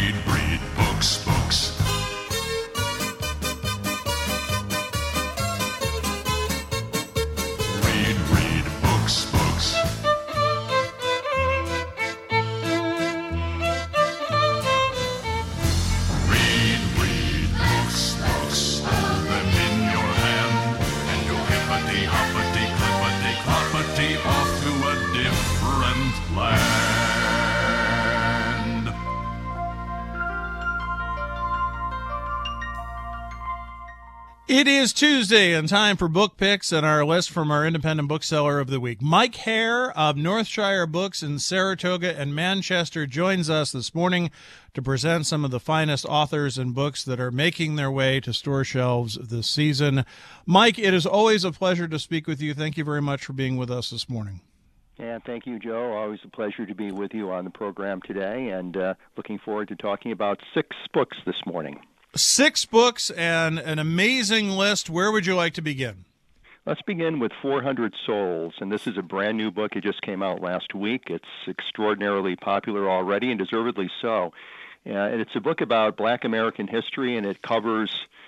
read books, books. Read books, books. Read books, books. Hold them in your hand, and go hippity hoppity clippity cloppity off to a different land. It is Tuesday and time for book picks and our list from our independent bookseller of the week. Mike Hare of Northshire Books in Saratoga and Manchester joins us this morning to present some of the finest authors and books that are making their way to store shelves this season. Mike, it is always a pleasure to speak with you. Thank you very much for being with us this morning. Yeah, thank you, Joe. Always a pleasure to be with you on the program today, and looking forward to talking about 6 books this morning. 6 books and an amazing list. Where would you like to begin? Let's begin with 400 Souls, and this is a brand new book. It just came out last week. It's extraordinarily popular already, and deservedly so. And it's a book about Black American history, and it covers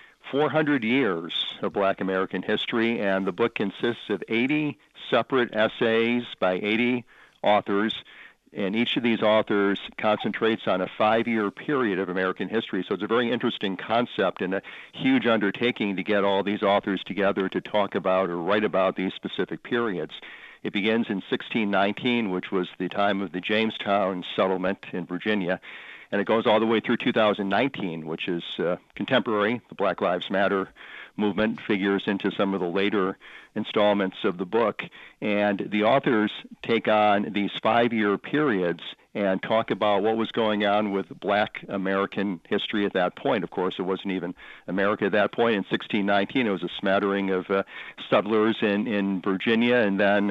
400 years of Black American history, and the book consists of 80 separate essays by 80 authors, and each of these authors concentrates on a 5-year period of American history. So it's a very interesting concept and a huge undertaking to get all these authors together to talk about or write about these specific periods. It begins in 1619, which was the time of the Jamestown settlement in Virginia, and it goes all the way through 2019, which is contemporary. The Black Lives Matter movement figures into some of the later installments of the book, and the authors take on these 5-year periods and talk about what was going on with Black American history at that point. Of course, it wasn't even America at that point. In 1619, it was a smattering of settlers in Virginia, and then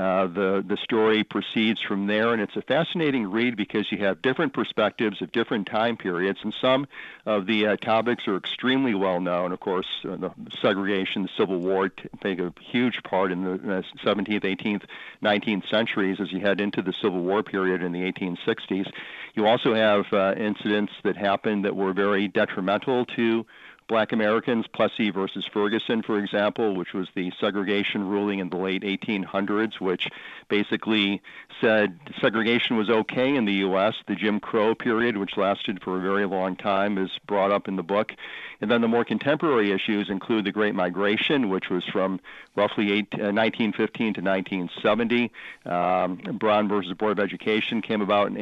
the story proceeds from there. And it's a fascinating read because you have different perspectives of different time periods, and some of the topics are extremely well known. Of course, the segregation, the Civil War take a huge part in the 17th, 18th, 19th centuries as you head into the Civil War period in the 1860s. You also have incidents that happened that were very detrimental to Black Americans, Plessy versus Ferguson, for example, which was the segregation ruling in the late 1800s, which basically said segregation was okay in the U.S. The Jim Crow period, which lasted for a very long time, is brought up in the book. And then the more contemporary issues include the Great Migration, which was from roughly 1915 to 1970. Brown versus Board of Education came about in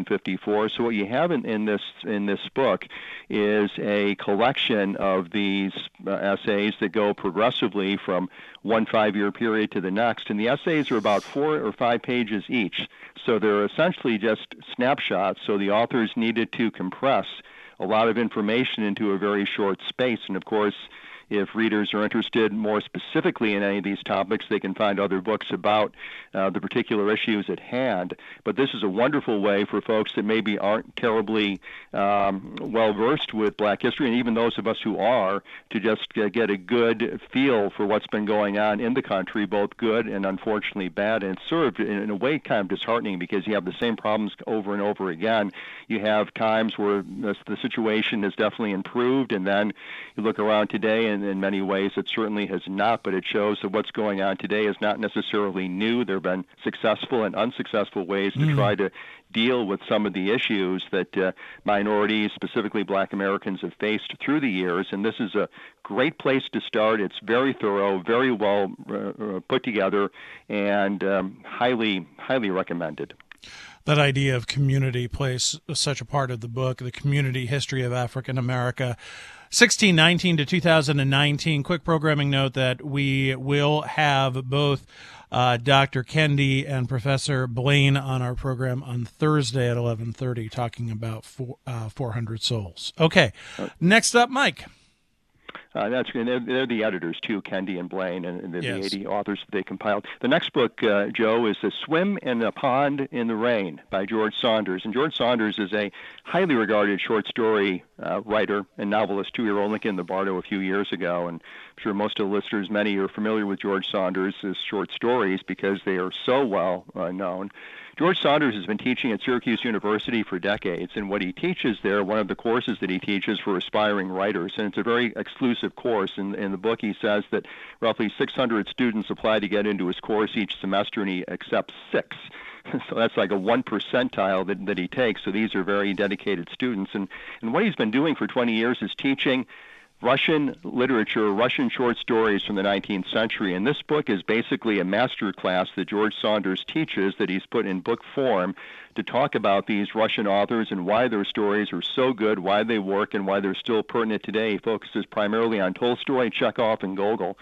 1954. So what you have in this book is a collection of these essays that go progressively from one 5-year period to the next. And the essays are about 4 or 5 pages each. So they're essentially just snapshots. So the authors needed to compress a lot of information into a very short space. And of course, if readers are interested more specifically in any of these topics, they can find other books about the particular issues at hand. But this is a wonderful way for folks that maybe aren't terribly well-versed with Black history, and even those of us who are, to just get a good feel for what's been going on in the country, both good and unfortunately bad. And it's sort of, in a way, kind of disheartening because you have the same problems over and over again. You have times where the situation has definitely improved, and then you look around today, and in many ways it certainly has not, but it shows that what's going on today is not necessarily new. There have been successful and unsuccessful ways to try to deal with some of the issues that minorities, specifically Black Americans, have faced through the years, and this is a great place to start. It's very thorough, very well put together, and highly recommended. That idea of community plays such a part of the book, the community history of African America. 1619 to 2019. Quick programming note that we will have both Dr. Kendi and Professor Blaine on our program on Thursday at 11:30 talking about 400 Souls. Okay, next up, Mike. They're the editors too, Kendi and Blaine, and the Yes. 80 authors that they compiled. The next book, Joe, is "A Swim in a Pond in the Rain" by George Saunders. And George Saunders is a highly regarded short story writer and novelist too. He wrote Lincoln the Bardo a few years ago, and I'm sure most of the listeners, many are familiar with George Saunders' short stories because they are so well known. George Saunders has been teaching at Syracuse University for decades, and what he teaches there, one of the courses that he teaches for aspiring writers, and it's a very exclusive course. In the book, he says that roughly 600 students apply to get into his course each semester, and he accepts 6. So that's like a 1 percentile that he takes. So these are very dedicated students. And what he's been doing for 20 years is teaching Russian literature, Russian short stories from the 19th century. And this book is basically a master class that George Saunders teaches that he's put in book form to talk about these Russian authors and why their stories are so good, why they work, and why they're still pertinent today. He focuses primarily on Tolstoy, Chekhov, and Gogol.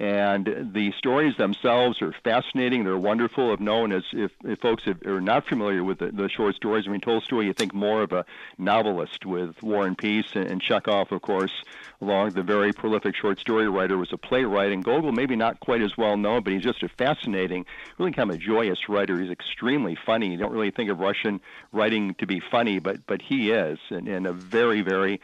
And the stories themselves are fascinating. They're wonderful. If known as, if folks are not familiar with the short stories, I mean, Tolstoy, you think more of a novelist with War and Peace, and Chekhov, of course, along the very prolific short story writer, was a playwright. And Gogol, maybe not quite as well known, but he's just a fascinating, really kind of a joyous writer. He's extremely funny. You don't really think of Russian writing to be funny, but he is, in a very, very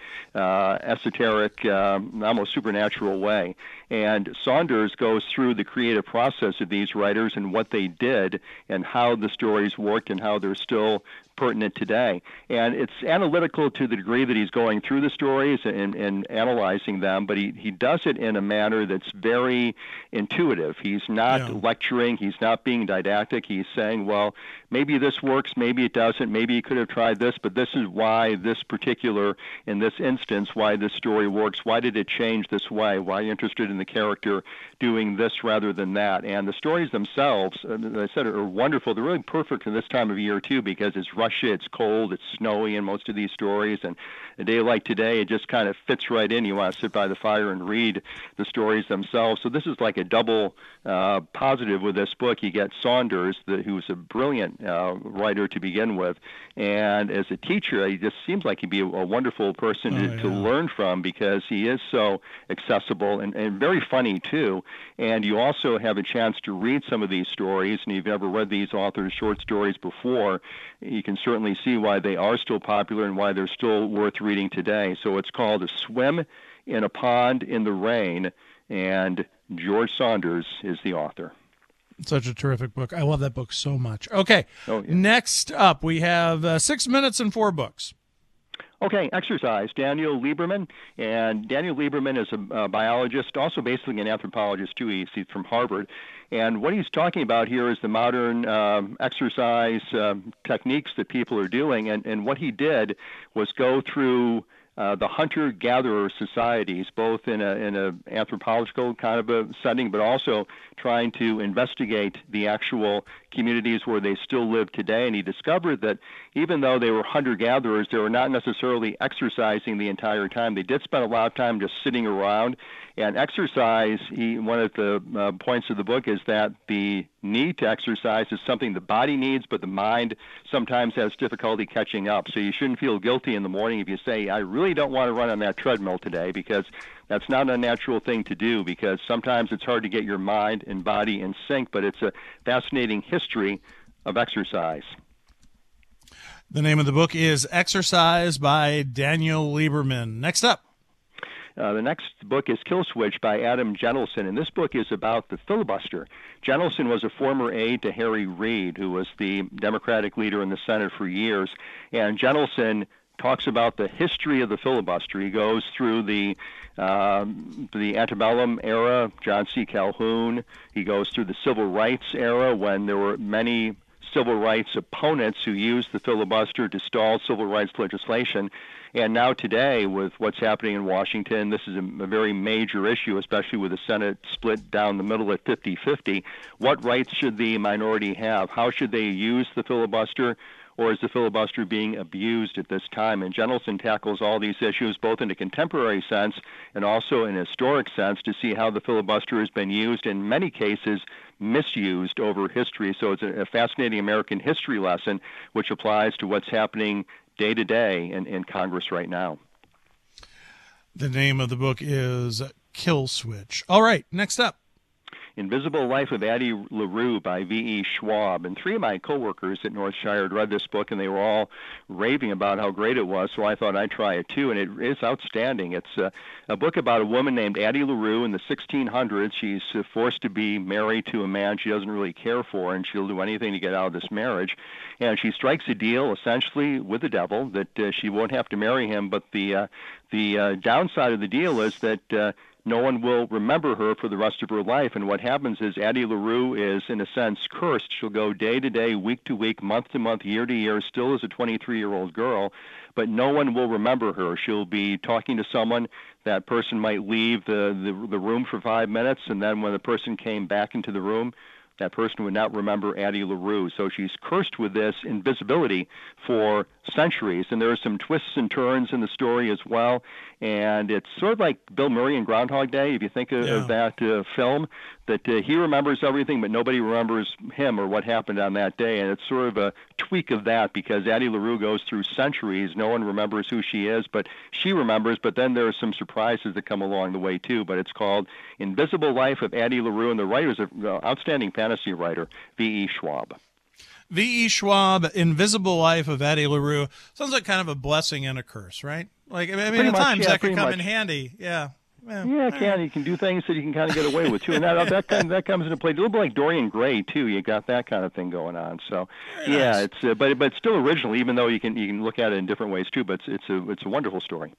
esoteric, almost supernatural way. And Saunders goes through the creative process of these writers and what they did and how the stories worked and how they're still pertinent today. And it's analytical to the degree that he's going through the stories and analyzing them, but he does it in a manner that's very intuitive. He's not lecturing. He's not being didactic. He's saying, well, maybe this works, maybe it doesn't, maybe you could have tried this, but this is why this particular, in this instance, why this story works. Why did it change this way? Why are you interested in the character doing this rather than that? And the stories themselves, as I said, are wonderful. They're really perfect for this time of year, too, because it's Russia, it's cold, it's snowy in most of these stories, and a day like today, it just kind of fits right in. You want to sit by the fire and read the stories themselves. So this is like a double positive with this book. You get Saunders, who's a brilliant writer to begin with, and as a teacher, he just seems like he'd be a wonderful person to learn from because he is so accessible and very funny, too. And you also have a chance to read some of these stories, and if you've ever read these authors' short stories before, you can certainly see why they are still popular and why they're still worth reading today. So it's called "A Swim in a Pond in the Rain," and George Saunders is the author. Such a terrific book. I love that book so much. Okay, Next up, we have 6 minutes and 4 books. Okay, Exercise, Daniel Lieberman. And Daniel Lieberman is a biologist, also basically an anthropologist, too. He's from Harvard. And what he's talking about here is the modern exercise techniques that people are doing. And what he did was go through the hunter-gatherer societies, both in a anthropological kind of a setting, but also trying to investigate the actual communities where they still live today. And he discovered that even though they were hunter-gatherers, they were not necessarily exercising the entire time. They did spend a lot of time just sitting around. And exercise, one of the points of the book is that the need to exercise is something the body needs, but the mind sometimes has difficulty catching up. So you shouldn't feel guilty in the morning if you say, I really don't want to run on that treadmill today, because that's not a natural thing to do, because sometimes it's hard to get your mind and body in sync, but it's a fascinating history of exercise. The name of the book is Exercise by Daniel Lieberman. Next up. The next book is Kill Switch by Adam Jentleson, and this book is about the filibuster. Jentleson was a former aide to Harry Reid, who was the Democratic leader in the Senate for years, and Jentleson talks about the history of the filibuster. He goes through the antebellum era, John C. Calhoun. He goes through the civil rights era when there were many civil rights opponents who used the filibuster to stall civil rights legislation. And now today, with what's happening in Washington, this is a very major issue, especially with the Senate split down the middle at 50-50. What rights should the minority have? How should they use the filibuster? Or is the filibuster being abused at this time? And Jentleson tackles all these issues both in a contemporary sense and also in a historic sense to see how the filibuster has been used, in many cases misused over history. So it's a fascinating American history lesson which applies to what's happening day to day in Congress right now. The name of the book is Kill Switch. All right, next up. Invisible Life of Addie LaRue by V.E. Schwab. And three of my coworkers at Northshire had read this book, and they were all raving about how great it was, so I thought I'd try it too, and it is outstanding. It's a book about a woman named Addie LaRue in the 1600s. She's forced to be married to a man she doesn't really care for, and she'll do anything to get out of this marriage. And she strikes a deal, essentially, with the devil, that she won't have to marry him, but the downside of the deal is that no one will remember her for the rest of her life. And what happens is Addie LaRue is, in a sense, cursed. She'll go day to day, week to week, month to month, year to year, still as a 23-year-old girl, but no one will remember her. She'll be talking to someone. That person might leave the room for 5 minutes, and then when the person came back into the room, that person would not remember Addie LaRue. So she's cursed with this invisibility for centuries. And there are some twists and turns in the story as well. And it's sort of like Bill Murray in Groundhog Day, if you think of that film, that he remembers everything, but nobody remembers him or what happened on that day. And it's sort of a tweak of that, because Addie LaRue goes through centuries. No one remembers who she is, but she remembers. But then there are some surprises that come along the way, too. But it's called Invisible Life of Addie LaRue, and the writer is an outstanding fantasy writer, V.E. Schwab. V.E. Schwab, Invisible Life of Addie LaRue. Sounds like kind of a blessing and a curse, right? Like, I mean, at times that could come in handy. Yeah. Yeah, it can. You can do things that you can kind of get away with too, and that comes into play. A little bit like Dorian Gray too. You got that kind of thing going on. So, Very nice. It's but it's still original, even though you can look at it in different ways too. But it's a wonderful story.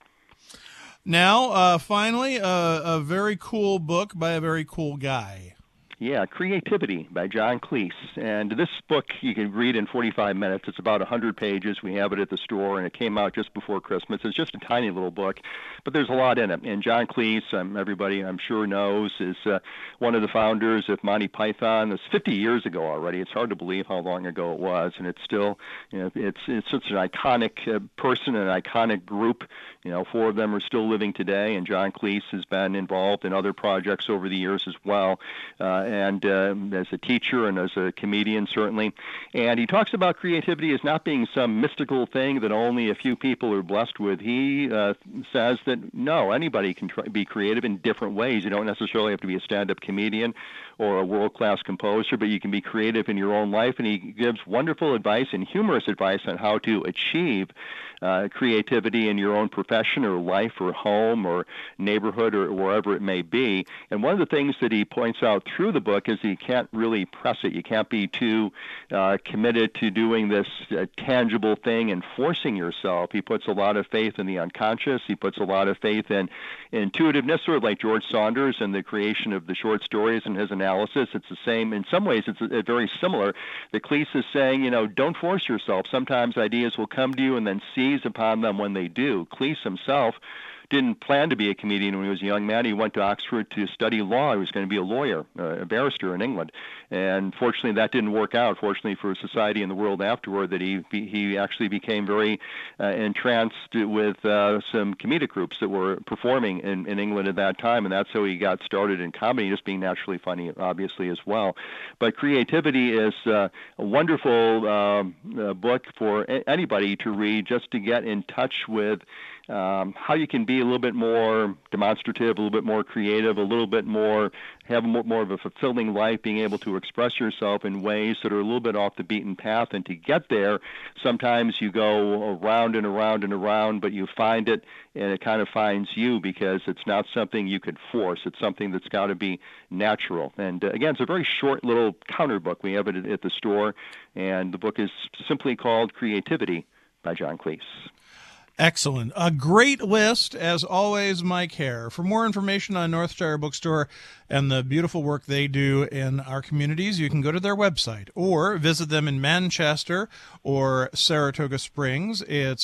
Now, finally, a very cool book by a very cool guy. Yeah, Creativity by John Cleese. And this book you can read in 45 minutes. It's about 100 pages. We have it at the store, and it came out just before Christmas. It's just a tiny little book, but there's a lot in it. And John Cleese, everybody I'm sure knows, is one of the founders of Monty Python. It's 50 years ago already. It's hard to believe how long ago it was, and it's still, it's such an iconic person, an iconic group. Four of them are still living today, and John Cleese has been involved in other projects over the years as well. And as a teacher and as a comedian, certainly. And he talks about creativity as not being some mystical thing that only a few people are blessed with. He says that, no, anybody can be creative in different ways. You don't necessarily have to be a stand-up comedian or a world-class composer, but you can be creative in your own life. And he gives wonderful advice and humorous advice on how to achieve creativity in your own profession or life or home or neighborhood or wherever it may be. And one of the things that he points out through the book is you can't really press it. You can't be too committed to doing this tangible thing and forcing yourself. He puts a lot of faith in the unconscious. He puts a lot of faith in intuitiveness, sort of like George Saunders and the creation of the short stories and his analysis. It's the same. In some ways, it's very similar. The Cleese is saying, don't force yourself. Sometimes ideas will come to you, and then seize upon them when they do. Cleese himself didn't plan to be a comedian when he was a young man. He went to Oxford to study law. He was going to be a lawyer, a barrister in England. And fortunately, that didn't work out. Fortunately for society and the world afterward, that he actually became very entranced with some comedic groups that were performing in England at that time, and that's how he got started in comedy, just being naturally funny, obviously, as well. But Creativity is a wonderful book for anybody to read, just to get in touch with how you can be a little bit more demonstrative, a little bit more creative, a little bit more, have more of a fulfilling life, being able to express yourself in ways that are a little bit off the beaten path. And to get there, sometimes you go around and around and around, but you find it, and it kind of finds you, because it's not something you could force. It's something that's got to be natural. And again, it's a very short little counter book. We have it at the store, and the book is simply called Creativity by John Cleese. Excellent. A great list, as always, Mike Hare. For more information on Northshire Bookstore and the beautiful work they do in our communities, you can go to their website or visit them in Manchester or Saratoga Springs. It's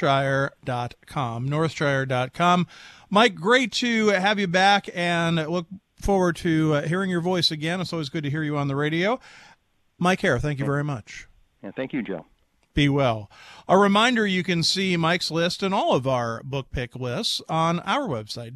northshire.com, northshire.com. Mike, great to have you back, and look forward to hearing your voice again. It's always good to hear you on the radio. Mike Hare, thank you very much. Yeah, thank you, Joe. Be well. A reminder, you can see Mike's list and all of our book pick lists on our website,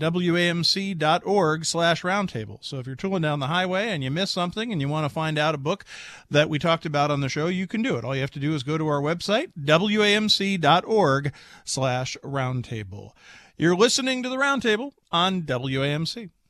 wamc.org/roundtable. So if you're tooling down the highway and you miss something and you want to find out a book that we talked about on the show, you can do it. All you have to do is go to our website, wamc.org/roundtable. You're listening to the Roundtable on WAMC.